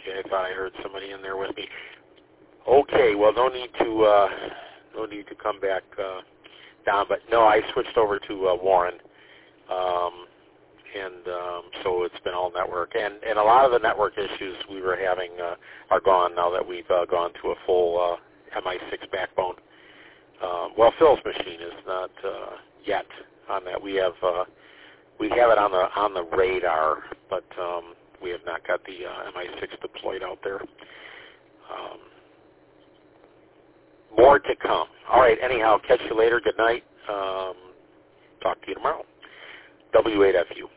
Okay, I thought I heard somebody in there with me. Okay, well, no need to come back down, but no, I switched over to Warren, so it's been all network, and a lot of the network issues we were having are gone now that we've gone to a full MI6 backbone. Well, Phil's machine is not yet on that. We have it on the radar, but we have not got the MI6 deployed out there. More to come. All right, anyhow, catch you later. Good night. Talk to you tomorrow. W8FU.